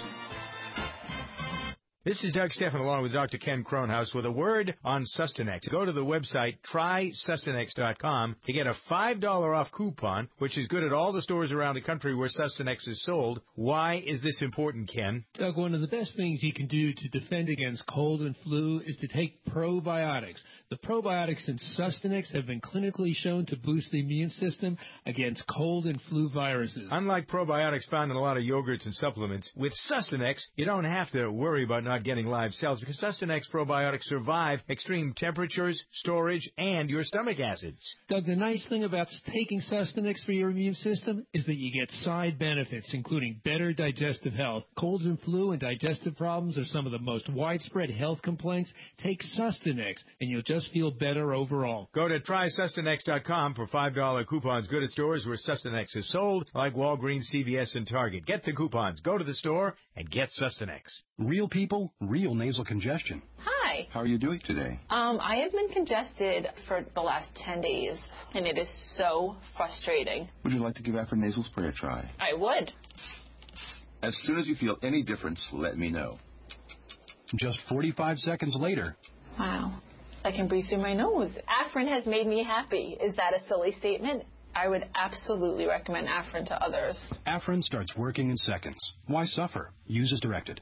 This is Doug Steffen along with Dr. Ken Kronhaus with a word on Sustanex. Go to the website trysustanex.com to get a $5 off coupon, which is good at all the stores around the country where Sustanex is sold. Why is this important, Ken? Doug, one of the best things you can do to defend against cold and flu is to take probiotics. The probiotics in Sustanex have been clinically shown to boost the immune system against cold and flu viruses. Unlike probiotics found in a lot of yogurts and supplements, with Sustanex, you don't have to worry about not getting live cells because Sustanex probiotics survive extreme temperatures, storage, and your stomach acids. Doug, the nice thing about taking Sustanex for your immune system is that you get side benefits, including better digestive health. Colds and flu and digestive problems are some of the most widespread health complaints. Take Sustanex, and you'll just feel better overall. Go to trysustanex.com for $5 coupons good at stores where Sustanex is sold, like Walgreens, CVS, and Target. Get the coupons. Go to the store and get Sustanex. Real people, real nasal congestion. Hi. How are you doing today? I have been congested for the last 10 days, and it is so frustrating. Would you like to give Afrin nasal spray a try? I would. As soon as you feel any difference, let me know. Just 45 seconds later. Wow. I can breathe through my nose. Afrin has made me happy. Is that a silly statement? I would absolutely recommend Afrin to others. Afrin starts working in seconds. Why suffer? Use as directed.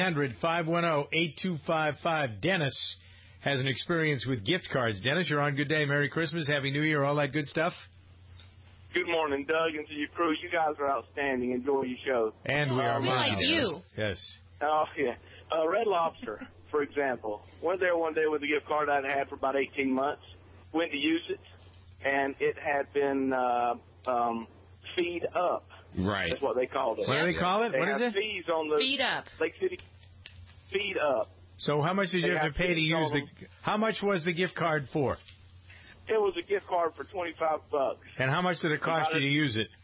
800-510-8255. Dennis has an experience with gift cards. Dennis, you're on. Good day. Merry Christmas. Happy New Year. All that good stuff. Good morning, Doug, and to your crew. You guys are outstanding. Enjoy your show. And we are. We like you. Yes. Oh, yeah. Red Lobster, for example. Went there one day with a gift card I'd had for about 18 months. Went to use it, and it had been feed up. Right. That's what they called it. What do they call it? What is it? Fees on the Feed up. Lake City. Feed up. So how much did you have to pay to use the? How much was the gift card for? It was a gift card for $25. And how much did it cost you to use it?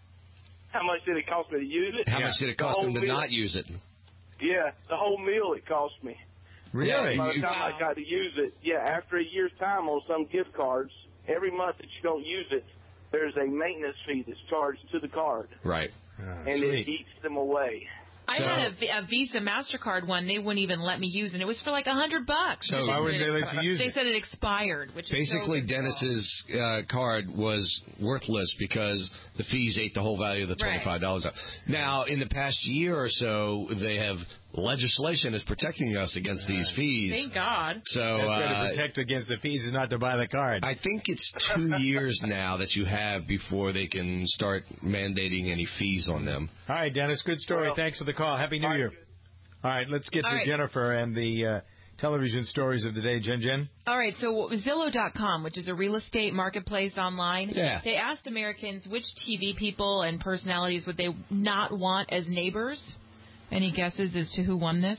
How much did it cost me to use it? How much did it cost them to not use it? Yeah, the whole meal it cost me. Really? By the time I got to use it, after a year's time on some gift cards, every month that you don't use it, there's a maintenance fee that's charged to the card. Right. And it eats them away. I had a Visa MasterCard one. They wouldn't even let me use, and it was for like $100. So why wouldn't they let you use it? They said it expired, which basically is so Dennis's card was worthless because the fees ate the whole value of the $25 out. Now, in the past year or so, they have legislation is protecting us against these fees. Thank God. So that's got to protect against the fees is not to buy the card. I think it's 2 years now that you have before they can start mandating any fees on them. All right, Dennis, good story. Thanks for the call. Happy New Year. All right, let's get to Jennifer and the television stories of the day. Jen? All right, so Zillow.com, which is a real estate marketplace online, they asked Americans which TV people and personalities would they not want as neighbors. Any guesses as to who won this?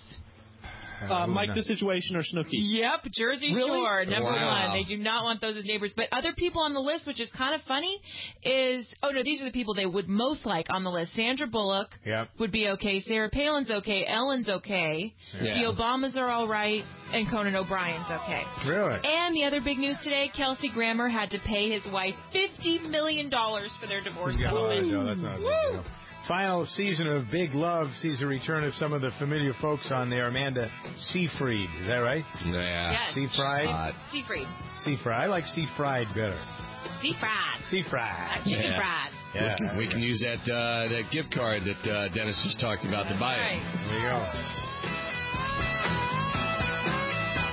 Mike the Situation or Snooki? Yep, Jersey Shore, number one. They do not want those as neighbors. But other people on the list, which is kind of funny, is, these are the people they would most like on the list. Sandra Bullock would be okay. Sarah Palin's okay. Ellen's okay. The Obamas are all right. And Conan O'Brien's okay. Really? And the other big news today, Kelsey Grammer had to pay his wife $50 million for their divorce settlement. No, that's not a big deal. Final season of Big Love sees a return of some of the familiar folks on there. Amanda Seyfried, is that right? Yeah. Yes. Seyfried. Seyfried. I like Seyfried better. Seyfried. Chicken fried. Yeah. We can use that gift card that Dennis just talked about to buy it. There you go.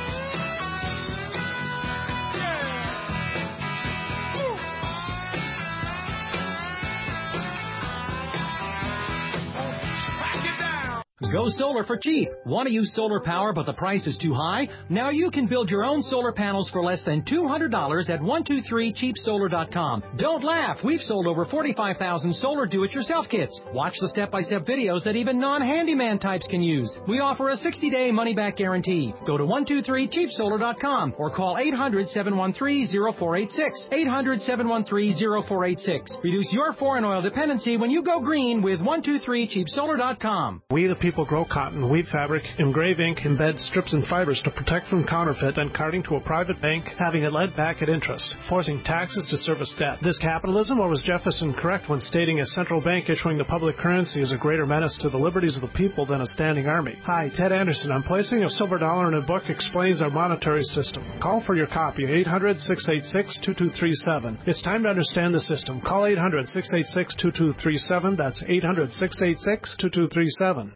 Go solar for cheap. Want to use solar power but the price is too high? Now you can build your own solar panels for less than $200 at 123cheapsolar.com. Don't laugh. We've sold over 45,000 solar do-it-yourself kits. Watch the step-by-step videos that even non-handyman types can use. We offer a 60-day money-back guarantee. Go to 123cheapsolar.com or call 800-713-0486. 800-713-0486. Reduce your foreign oil dependency when you go green with 123cheapsolar.com. We the people grow cotton, weave fabric, engrave ink, embed strips and fibers to protect from counterfeit and carting to a private bank, having it lent back at interest, forcing taxes to service debt. This capitalism, or was Jefferson correct when stating a central bank issuing the public currency is a greater menace to the liberties of the people than a standing army? Hi, Ted Anderson. I'm placing a silver dollar in a book explains our monetary system. Call for your copy, 800-686-2237. It's time to understand the system. Call 800-686-2237. That's 800-686-2237.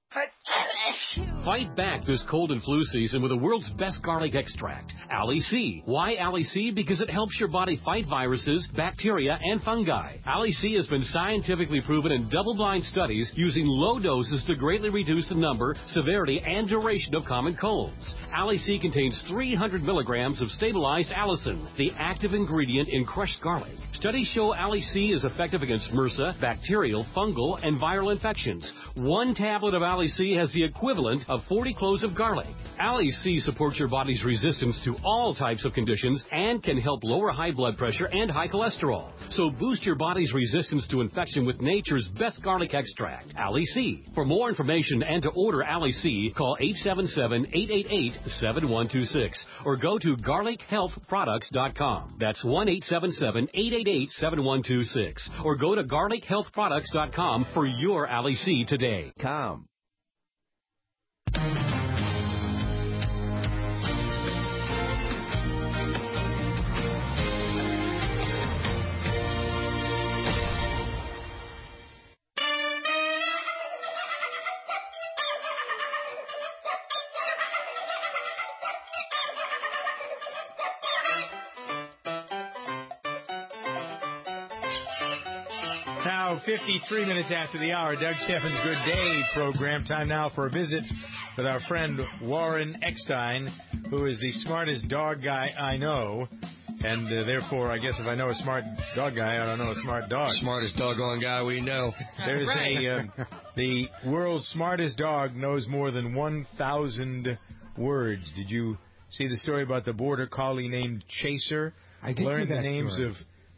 Fight back this cold and flu season with the world's best garlic extract, Ali C. Why Ali C? Because it helps your body fight viruses, bacteria, and fungi. Ali C has been scientifically proven in double-blind studies using low doses to greatly reduce the number, severity, and duration of common colds. Ali C contains 300 milligrams of stabilized allicin, the active ingredient in crushed garlic. Studies show Ali C is effective against MRSA, bacterial, fungal, and viral infections. One tablet of Ali C has the equivalent of 40 cloves of garlic. Ali C supports your body's resistance to all types of conditions and can help lower high blood pressure and high cholesterol. So boost your body's resistance to infection with nature's best garlic extract, Ali C. For more information and to order Ali C, call 877-888-7126 or go to garlichealthproducts.com. That's 1-877-888-7126 or go to garlichealthproducts.com for your Ali C today. Now, 53 minutes after the hour, Doug Steffens' Good Day program. Time now for a visit with our friend Warren Eckstein, who is the smartest dog guy I know. And therefore, I guess if I know a smart dog guy, I don't know a smart dog. Smartest doggone guy we know. There's the world's smartest dog knows more than 1,000 words. Did you see the story about the border collie named Chaser? I did learn see that the names story. of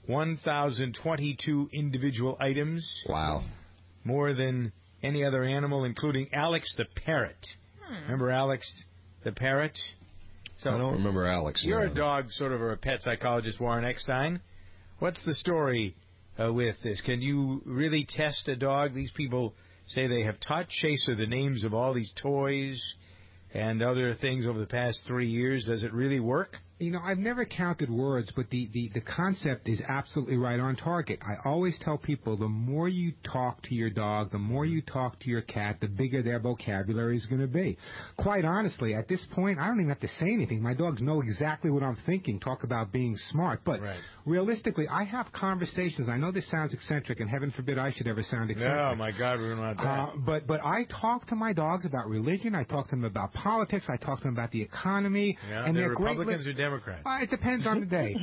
1,022 individual items. Wow. More than any other animal, including Alex the parrot. Remember Alex the parrot? So I don't remember Alex. You're no. a dog sort of, or a pet psychologist, Warren Eckstein. What's the story with this? Can you really test a dog? These people say they have taught Chaser the names of all these toys and other things over the past 3 years. Does it really work? You know, I've never counted words, but the concept is absolutely right on target. I always tell people the more you talk to your dog, the more you talk to your cat, the bigger their vocabulary is going to be. Quite honestly, at this point, I don't even have to say anything. My dogs know exactly what I'm thinking. Talk about being smart. But realistically, I have conversations. I know this sounds eccentric, and heaven forbid I should ever sound eccentric. No, my God, we don't want that. But I talk to my dogs about religion. I talk to them about politics. I talk to them about the economy. Yeah, and they're great Republicans or Democrats? It depends on the day.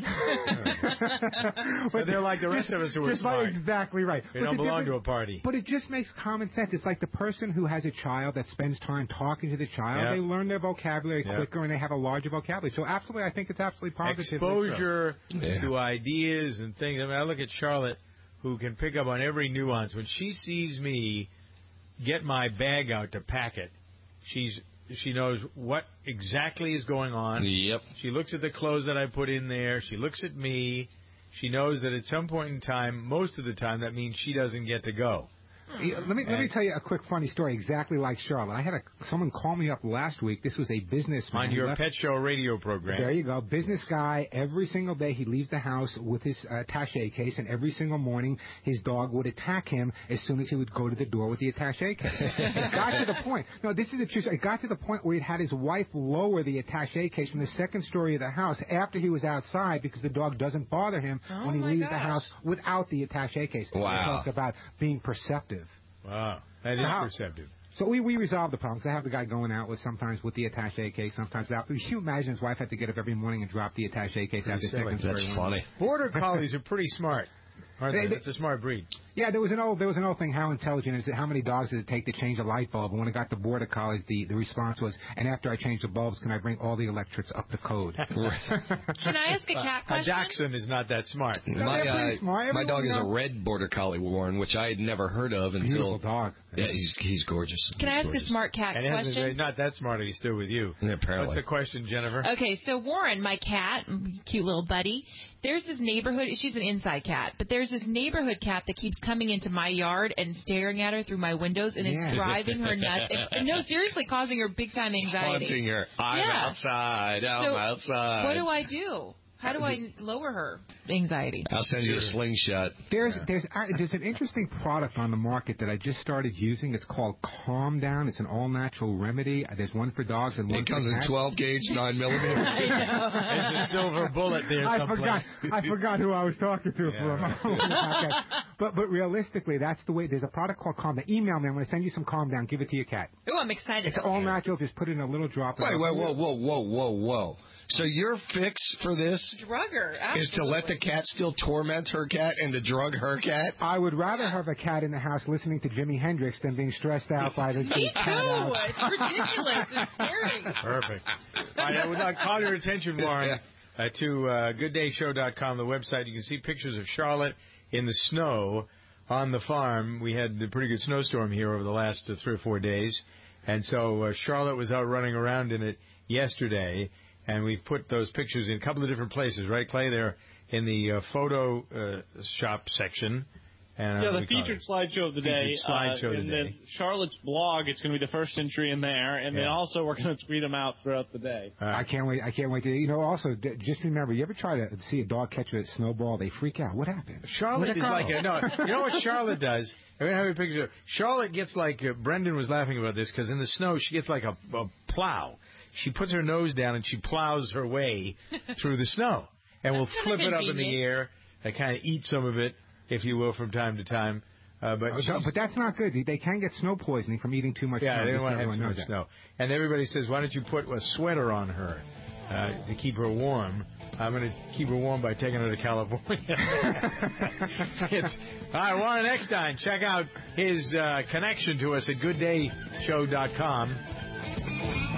But they're like the rest of us who are smart. Exactly right. They don't belong to a party. But it just makes common sense. It's like the person who has a child that spends time talking to the child. Yep. They learn their vocabulary quicker and they have a larger vocabulary. So absolutely, I think it's absolutely positive. Exposure to ideas and things. I mean, I look at Charlotte, who can pick up on every nuance. When she sees me get my bag out to pack it, she knows what exactly is going on. Yep. She looks at the clothes that I put in there. She looks at me. She knows that at some point in time, most of the time, that means she doesn't get to go. Let me tell you a quick funny story exactly like Charlotte. I had someone call me up last week. This was a businessman. On your Pet Show radio program. There you go. Business guy. Every single day he leaves the house with his attaché case, and every single morning his dog would attack him as soon as he would go to the door with the attaché case. It got to the point. No, this is the truth. It got to the point where he had his wife lower the attaché case from the second story of the house after he was outside because the dog doesn't bother him when he leaves the house without the attaché case. Wow. Talk about being perceptive. Wow, that is perceptive. So we resolve the problems. I have the guy going out sometimes with the attaché case, sometimes without. Can you imagine his wife had to get up every morning and drop the attaché case after seconds? That's funny. Border Collies are pretty smart. It's a smart breed. Yeah, there was an old thing. How intelligent is it? How many dogs does it take to change a light bulb? And when I got to Border Collies, the response was, and after I change the bulbs, can I bring all the electrics up to code? Can I ask a cat question? A Dachshund is not that smart. My dog is a red Border Collie, Warren, which I had never heard of until. Beautiful dog. Yeah, he's gorgeous. Can I ask a smart cat question? Not that smart. He's still with you. Yeah, apparently. What's the question, Jennifer? Okay, so Warren, my cat, cute little buddy, there's this neighborhood. She's an inside cat, but there's this neighborhood cat that keeps coming into my yard and staring at her through my windows, and it's driving her nuts. No, seriously, causing her big time anxiety. Haunting her. I'm outside. I'm outside. What do I do? How do I lower her anxiety? I'll send you a slingshot. There's an interesting product on the market that I just started using. It's called Calm Down. It's an all-natural remedy. There's one for dogs and one for cats. It comes in 12-gauge, 9mm. I know. There's a silver bullet there someplace. I forgot who I was talking to for a moment. But realistically, that's the way. There's a product called Calm Down. Email me. I'm going to send you some Calm Down. Give it to your cat. Oh, I'm excited. It's all natural. Just put it in a little drop. Wait, whoa. So your fix for this drug her, is to let the cat still torment her cat and to drug her cat? I would rather have a cat in the house listening to Jimi Hendrix than being stressed out by the cat out. It's ridiculous. It's scary. Perfect. All right, I would like to call your attention, Warren, to GoodDayShow.com, the website. You can see pictures of Charlotte in the snow on the farm. We had a pretty good snowstorm here over the last 3 or 4 days, and so Charlotte was out running around in it yesterday. And we've put those pictures in a couple of different places, right, Clay? They're in the photo shop section. And, the featured slideshow of the day. And then Charlotte's blog, it's going to be the first entry in there. And then also we're going to tweet them out throughout the day. I can't wait to, also, just remember, you ever try to see a dog catch a snowball? They freak out. What happened? Charlotte is like, you know what Charlotte does? I'm going to have a picture. Charlotte gets like, Brendan was laughing about this, because in the snow she gets like a plow. She puts her nose down and she plows her way through the snow. And will flip it up in the air and kind of eat some of it, if you will, from time to time. But that's not good. They can get snow poisoning from eating too much snow. Yeah, they don't want to have too much snow. And everybody says, why don't you put a sweater on her to keep her warm? I'm going to keep her warm by taking her to California. All right, Warren Eckstein. Check out his connection to us at GoodDayShow.com.